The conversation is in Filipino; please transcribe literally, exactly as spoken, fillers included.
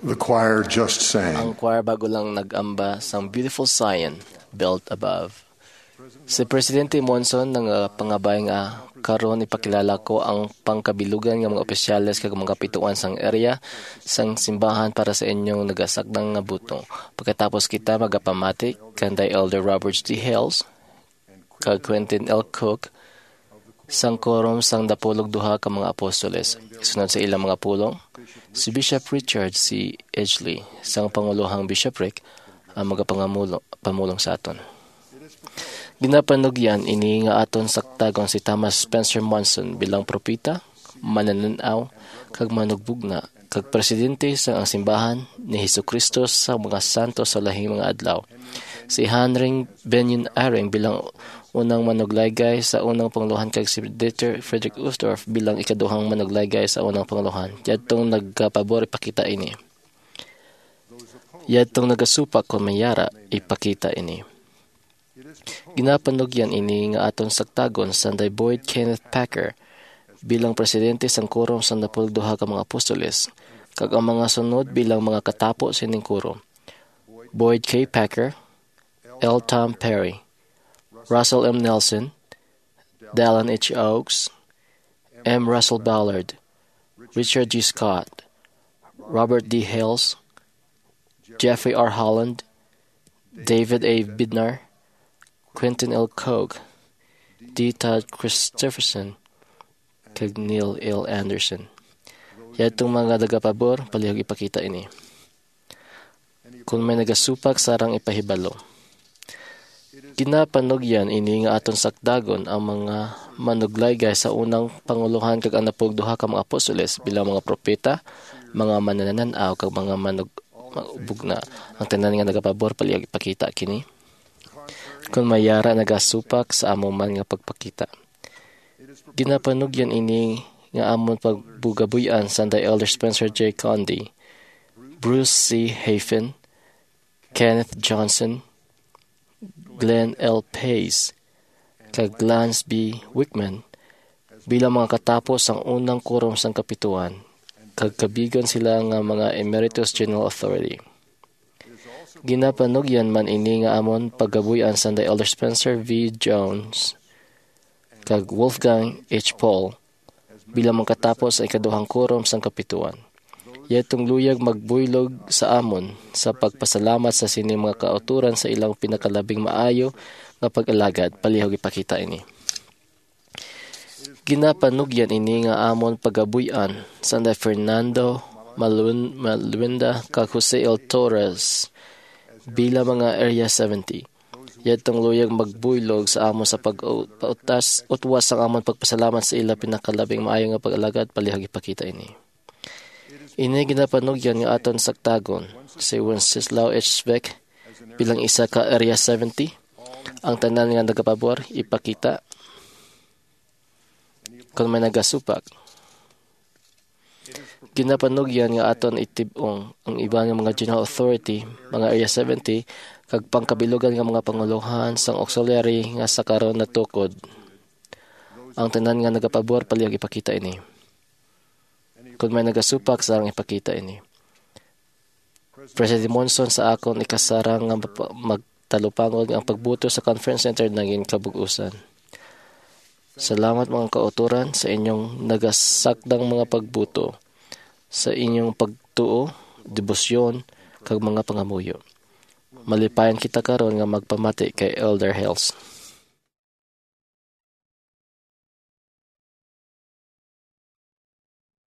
The choir just sang. Ang choir bago lang nag-amba sang Beautiful Zion, Built Above. Si Presidente Monson nang uh, pangabay nga karon ipakilala ko ang pangkabilugan ng mga opisyales kag mga pituan sang area sang simbahan para sa inyong nagasakdang nga buto. Pagkatapos kita magapamati kanday Elder Robert D. Hales kag Quentin L. Cook sang korum sang dapulog duha ka mga apostoles. Sunod sa ilang mga pulong, si Bishop Richard C. Edgley sang Pangulohang Bishopric ang magapangamulong pamulong sa aton. Ginapanugyan ini nga aton saktagon si Thomas Spencer Monson bilang propeta, manananaw, kag manugbugna, kag presidente sa ang simbahan ni Hesukristo sa mga santo sa lahing mga adlaw. Si Henry Benyon Aring bilang unang manuglaygay sa unang panguluhan kag si Dieter Friedrich Uchtdorf bilang ikaduhang manuglaygay sa unang panguluhan. Yadtong nagkapabor ipakita ini. Yadtong nagasupak kung mayara ipakita ini. Ginapanugyan ini nga aton saktagon sanday Boyd Kenneth Packer bilang presidente sang kurom sang napulog duha ka mga apostoles kag ang mga sunod bilang mga katapo sining kurom. Boyd K. Packer, L. Tom Perry, Russell M. Nelson, Dallin H. Oaks, M. Russell Ballard, Richard G. Scott, Robert D. Hales, Jeffrey R. Holland, David A. Bidnar, Quentin L. Cook, D. Todd Christopherson, kag Neil L. Anderson. Yadtong mga nagapabor, palihog ipakita ini. Kung may nagasupak, sarang ipahibalo. Ginapanugyan ini nga aton sakdagon ang mga manuglaygay sa unang panguluhan kag ang napulog duha ka mga apostoles bilang mga propeta, mga manananaw kag mga manugbugna. Ang tanan nga nagapabor, palihog ipakita kini. Kung mayara nagasupak sa among man nga pagpakita. Ginapanugyan ini nga amon pagbugabuyan sanday Elder Spencer J. Condy, Bruce C. Hafen, Kenneth Johnson, Glenn L. Pace, kag Lance B. Wickman bilang mga katapos ang unang kurom sang kapituan kag kabigon sila nga mga Emeritus General Authority. Ginapanugyan man ini nga amon paggabuyan sanday Elder Spencer V. Jones kag Wolfgang H. Paul bilang magkatapos sa ikaduhang kurom sang kapituan. Yatong luyag magbuylog sa amon sa pagpasalamat sa sining mga kauturan sa ilang pinakalabing maayo nga pag-alagad, palihog ipakita ini. Ginapanugyan ini nga amon paggabuyan sanday Fernando Malun Maluenda kag Jose L. Torres bilang mga Area seventy. Yatong luyag magbuylog sa amon sa pag-utas utwas ang amon pagpasalamat sa ila pinakalabing maayo nga pag-alagad, palihog ipakita ini. Ini ginapanugyan nga aton saktagon si Wenceslao H. Speck bilang isa ka Area seventy. Ang tanan nga nagapabor ipakita kung may nagasupak. Ginapanugyan nga aton itibong ang iba nga mga general authority, mga Area seventy, kag pangkabilugan nga mga panguluhan sang auxiliary nga sa karon na tukod. Ang tanan nga nagapabor, palihog ipakita ini. Kung may nagasupak, sarang ipakita ini. President Monson sa akon ikasarang nga magtalupangod ang pagbuto sa conference center naging kabug-usan. Salamat mga kauturan sa inyong nagasakdang mga pagbuto, sa inyong pagtuo, debosyon, kag mga pangamuyo. Malipayan kita karon nga magpamati kay Elder Hales.